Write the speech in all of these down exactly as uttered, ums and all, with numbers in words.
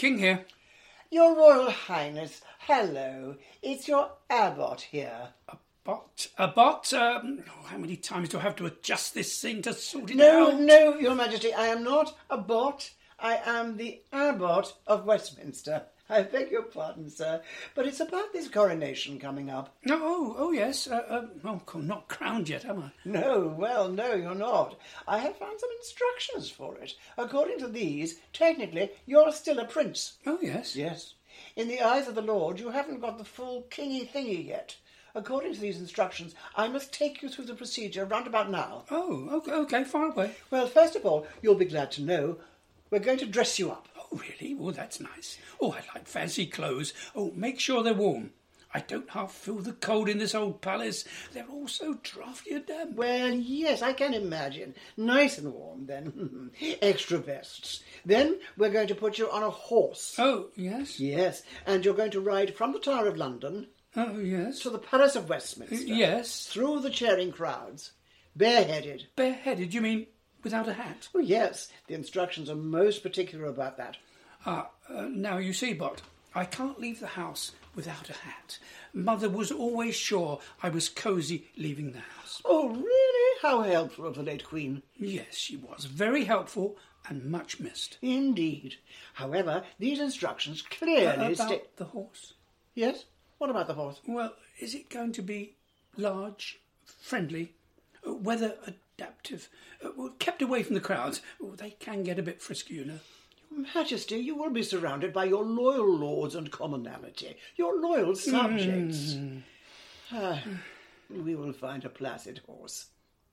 King here. Your Royal Highness, hello. It's your abbot here. A bot? A bot? Um, oh, how many times do I have to adjust this thing to sort it no, out? No, no, Your Majesty, I am not a bot. I am the abbot of Westminster. I beg your pardon, sir, but it's about this coronation coming up. No, oh, oh yes. Uh, uh, oh, not crowned yet, am I? No, well, no, you're not. I have found some instructions for it. According to these, technically, you're still a prince. Oh, yes. Yes. In the eyes of the Lord, you haven't got the full kingy thingy yet. According to these instructions, I must take you through the procedure round about now. Oh, okay, okay, far away. Well, first of all, you'll be glad to know we're going to dress you up. Oh, really? Oh, that's nice. Oh, I like fancy clothes. Oh, make sure they're warm. I don't half feel the cold in this old palace. They're all so draughty and damp. Well, yes, I can imagine. Nice and warm, then. Extra vests. Then we're going to put you on a horse. Oh, yes? Yes, and you're going to ride from the Tower of London... Oh, yes? ...to the Palace of Westminster. Uh, yes? Through the cheering crowds. Bareheaded. Bareheaded? You mean without a hat? Oh, yes. The instructions are most particular about that. Ah, uh, now you see, Bot, I can't leave the house without a hat. Mother was always sure I was cosy leaving the house. Oh, really? How helpful of the late Queen. Yes, she was. Very helpful and much missed. Indeed. However, these instructions clearly Uh, about state... the horse? Yes? What about the horse? Well, is it going to be large, friendly, uh, weather adaptive, uh, well, kept away from the crowds? Oh, they can get a bit frisky, you know. Your Majesty, you will be surrounded by your loyal lords and commonalty, your loyal subjects. Mm. Ah, we will find a placid horse.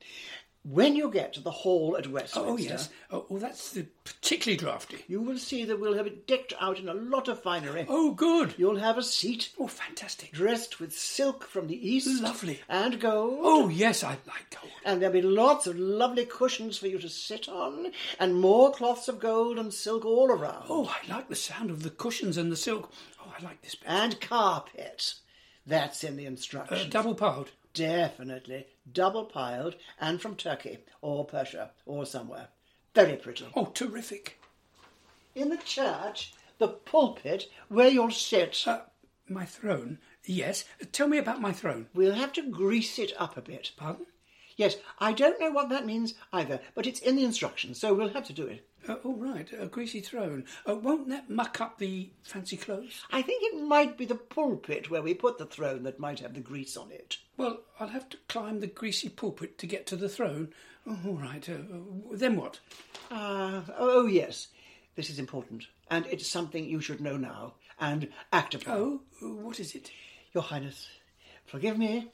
When you get to the hall at Westminster... Oh, yes. Oh, well, that's the particularly draughty. You will see that we'll have it decked out in a lot of finery. Oh, good. You'll have a seat. Oh, fantastic. Dressed with silk from the east. Lovely. And gold. Oh, yes, I like gold. And there'll be lots of lovely cushions for you to sit on, and more cloths of gold and silk all around. Oh, I like the sound of the cushions and the silk. Oh, I like this bit. And carpet. That's in the instructions. Uh, double piled. Definitely. Double piled, and from Turkey, or Persia, or somewhere. Very pretty. Oh, terrific. In the church, the pulpit, where you'll sit... Uh, my throne? Yes. Tell me about my throne. We'll have to grease it up a bit. Pardon? Yes, I don't know what that means either, but it's in the instructions, so we'll have to do it. Uh, all right, a greasy throne. Uh, won't that muck up the fancy clothes? I think it might be the pulpit where we put the throne that might have the grease on it. Well, I'll have to climb the greasy pulpit to get to the throne. Oh, all right. Uh, then what? Ah, uh, oh, yes. This is important, and it's something you should know now, and act upon. Oh, what is it? Your Highness, forgive me.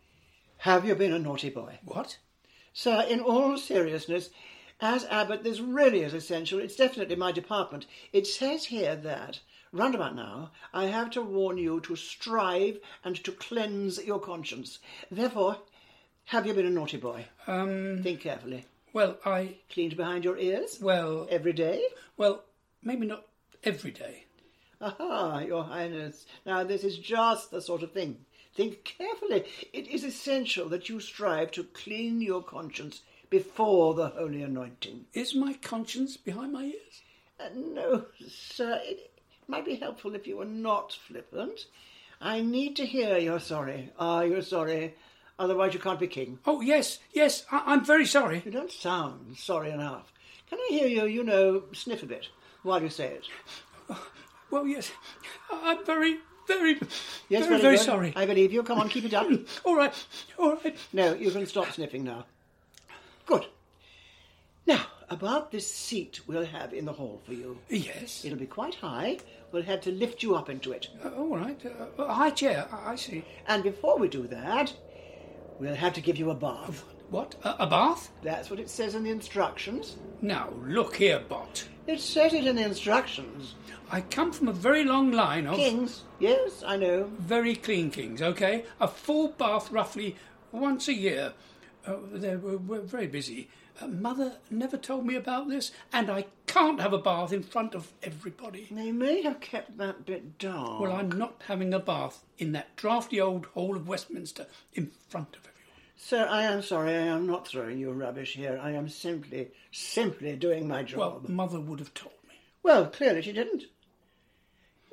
Have you been a naughty boy? What? Sir, in all seriousness, as abbot, this really is essential. It's definitely my department. It says here that, round about now, I have to warn you to strive and to cleanse your conscience. Therefore, have you been a naughty boy? Um... Think carefully. Well, I... Cleaned behind your ears? Well... Every day? Well, maybe not every day. Aha, Your Highness. Now, this is just the sort of thing. Think carefully. It is essential that you strive to clean your conscience before the holy anointing. Is my conscience behind my ears? Uh, no, sir. It might be helpful if you were not flippant. I need to hear you're sorry. Are you sorry? Otherwise you can't be king. Oh, yes, yes, I- I'm very sorry. You don't sound sorry enough. Can I hear you, you know, sniff a bit while you say it? Oh, well, yes, I'm very, very, yes, very, very good. sorry. I believe you. Come on, keep it up. All right, all right. No, you can stop sniffing now. Good. Now, about this seat we'll have in the hall for you. Yes. It'll be quite high. We'll have to lift you up into it. Uh, all right. Uh, a high chair, I, I see. And before we do that, we'll have to give you a bath. What? A, a bath? That's what it says in the instructions. Now, look here, Bot. It says it in the instructions. I come from a very long line of... Kings. Yes, I know. Very clean kings, OK? A full bath roughly once a year. Uh, they were, were very busy. Uh, Mother never told me about this, and I can't have a bath in front of everybody. They may have kept that bit dark. Well, I'm not having a bath in that draughty old hall of Westminster in front of everyone. Sir, I am sorry. I am not throwing you rubbish here. I am simply, simply doing my job. Well, Mother would have told me. Well, clearly she didn't.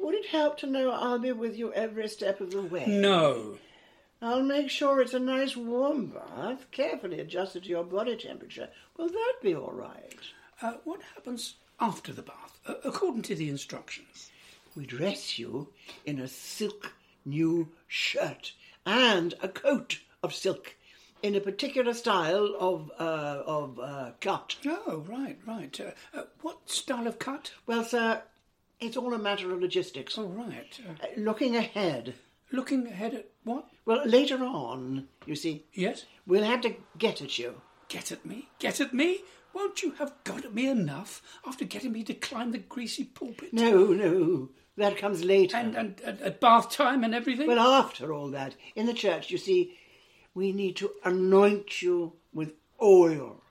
Would it help to know I'll be with you every step of the way? No. I'll make sure it's a nice warm bath, carefully adjusted to your body temperature. Will that be all right? Uh, what happens after the bath, uh, according to the instructions? We dress you in a silk new shirt and a coat of silk in a particular style of uh, of uh, cut. Oh, right, right. Uh, uh, what style of cut? Well, sir, it's all a matter of logistics. Oh, right. Uh, Uh, looking ahead. looking ahead at what? Well, later on, you see, Yes? we'll have to get at you. Get at me? Get at me? Won't you have got at me enough after getting me to climb the greasy pulpit? No, no, that comes later. And, and, and at bath time and everything? Well, after all that, in the church, you see, we need to anoint you with oil.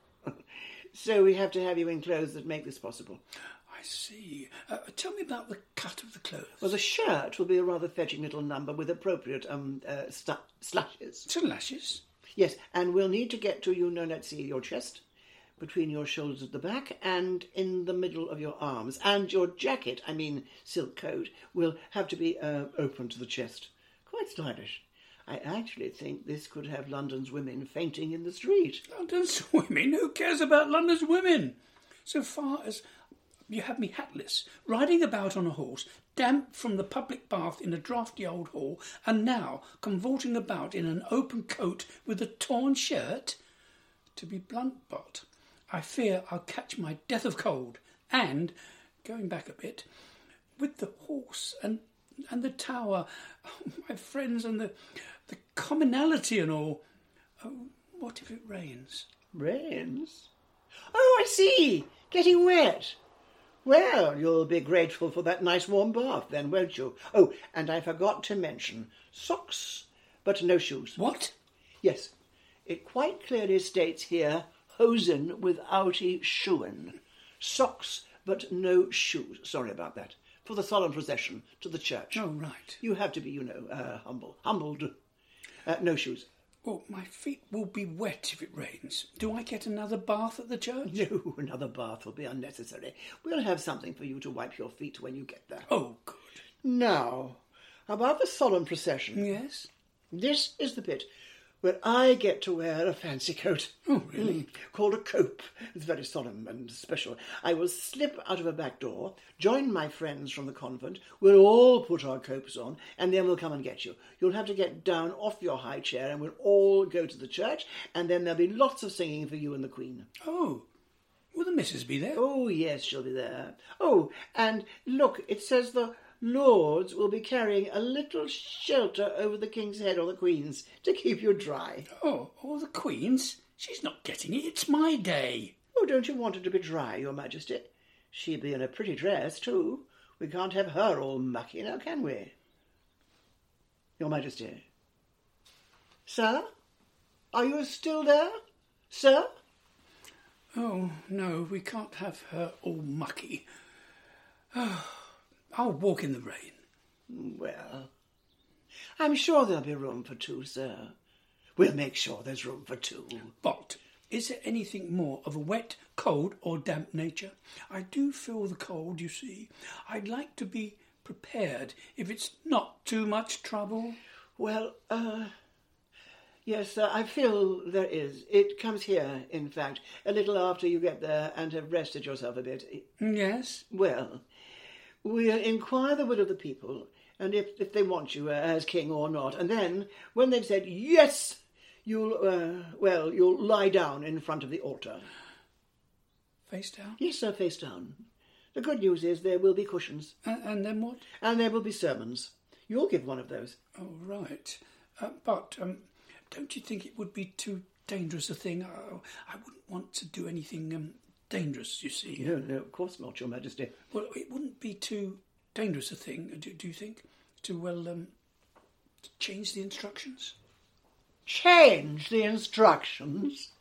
So we have to have you in clothes that make this possible. I see. Uh, tell me about the cut of the clothes. Well, the shirt will be a rather fetching little number with appropriate um uh, stu- slashes. Some lashes. Yes, and we'll need to get to, you know, let's see, your chest, between your shoulders at the back, and in the middle of your arms. And your jacket, I mean silk coat, will have to be uh, open to the chest. Quite stylish. I actually think this could have London's women fainting in the street. London's women? Who cares about London's women? So far as you have me hatless, riding about on a horse, damp from the public bath in a draughty old hall, and now cavorting about in an open coat with a torn shirt. To be blunt, Bot, I fear I'll catch my death of cold. And, going back a bit, with the horse and and the tower, oh, my friends, and the the commonality and all. Oh, what if it rains? Rains? Oh, I see. Getting wet. Well, you'll be grateful for that nice warm bath then, won't you? Oh, and I forgot to mention socks, but no shoes. What? Yes, it quite clearly states here, hosen without shoen. Socks, but no shoes. Sorry about that. For the solemn procession to the church. Oh, right. You have to be, you know, uh, humble. Humbled. Uh, no shoes. Well, my feet will be wet if it rains. Do I get another bath at the church? No, another bath will be unnecessary. We'll have something for you to wipe your feet when you get there. Oh, good. Now, about the solemn procession. Yes? This is the bit where I get to wear a fancy coat. Oh, really? Mm, called a cope. It's very solemn and special. I will slip out of a back door, join my friends from the convent, we'll all put our copes on, and then we'll come and get you. You'll have to get down off your high chair, and we'll all go to the church, and then there'll be lots of singing for you and the Queen. Oh, will the missus be there? Oh, yes, she'll be there. Oh, and look, it says the lords will be carrying a little shelter over the king's head or the queen's to keep you dry. Oh, or the Queen's? She's not getting it. It's my day. Oh, don't you want her to be dry, your majesty? She'll be in a pretty dress, too. We can't have her all mucky now, can we? Your majesty. Sir? Are you still there? Sir? Oh, no, we can't have her all mucky. Oh, I'll walk in the rain. Well, I'm sure there'll be room for two, sir. We'll make sure there's room for two. But is there anything more of a wet, cold or damp nature? I do feel the cold, you see. I'd like to be prepared if it's not too much trouble. Well, uh... yes, sir, I feel there is. It comes here, in fact, a little after you get there and have rested yourself a bit. Yes? Well, we'll inquire the will of the people, and if, if they want you uh, as king or not, and then, when they've said yes, you'll, uh, well, you'll lie down in front of the altar. Face down? Yes, sir, face down. The good news is there will be cushions. Uh, and then what? And there will be sermons. You'll give one of those. Oh, right. Uh, but um, don't you think it would be too dangerous a thing? I, I wouldn't want to do anything um, dangerous, you see. No, no, of course not, Your Majesty. Well, it wouldn't be too dangerous a thing, do, do you think, to, well, um, change the instructions? Change the instructions?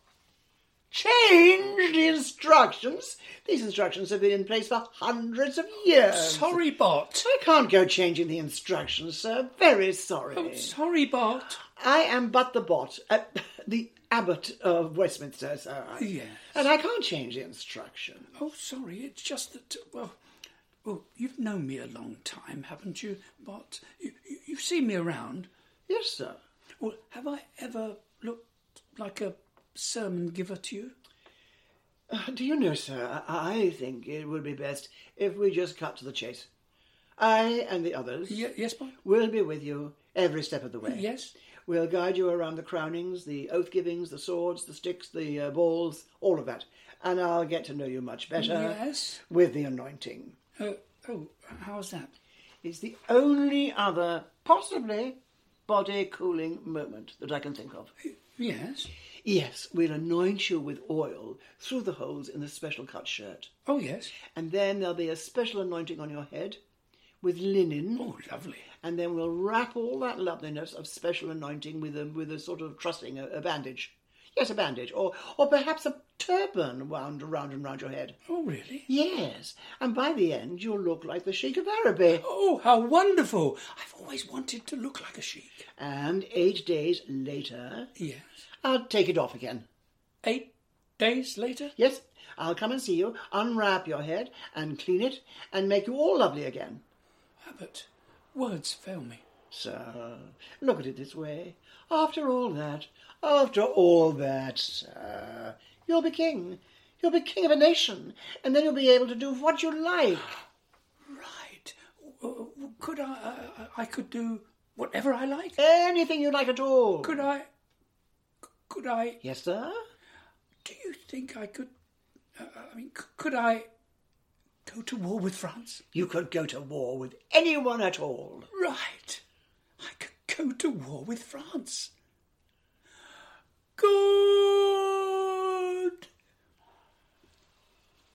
Change the instructions? These instructions have been in place for hundreds of years. Sorry, Bot. I can't go changing the instructions, sir. Very sorry. Oh, sorry, Bot. I am but the bot, uh, the abbot of Westminster, sir. Yes. And I can't change the instruction. Oh, sorry, it's just that, well, Well, you've known me a long time, haven't you? But you, you, you've seen me around. Yes, sir. Well, have I ever looked like a sermon giver to you? Uh, do you know, sir, I, I think it would be best if we just cut to the chase. I and the others Ye- yes, boy? will be with you every step of the way. Yes? We'll guide you around the crownings, the oath-givings, the swords, the sticks, the uh, balls, all of that. And I'll get to know you much better Yes? with the anointing. Uh, oh, how's that? It's the only other, possibly, body-cooling moment that I can think of. Yes? Yes, we'll anoint you with oil through the holes in the special cut shirt. Oh, yes. And then there'll be a special anointing on your head with linen. Oh, lovely. And then we'll wrap all that loveliness of special anointing with a, with a sort of trussing, a, a bandage. Yes, a bandage. Or, or perhaps a turban wound around and round your head. Oh, really? Yes, and by the end you'll look like the Sheikh of Araby. Oh, how wonderful. I've always wanted to look like a sheik. And eight days later, Yes. I'll take it off again. Eight days later? Yes, I'll come and see you, unwrap your head and clean it and make you all lovely again. Abbot, words fail me. Sir, look at it this way. After all that, after all that, sir, you'll be king. You'll be king of a nation, and then you'll be able to do what you like. Right. Uh, Could I, I... I could do whatever I like? Anything you like at all. Could I... Could I... Yes, sir? Do you think I could... Uh, I mean, c- could I go to war with France? You could go to war with anyone at all. Right. I could go to war with France.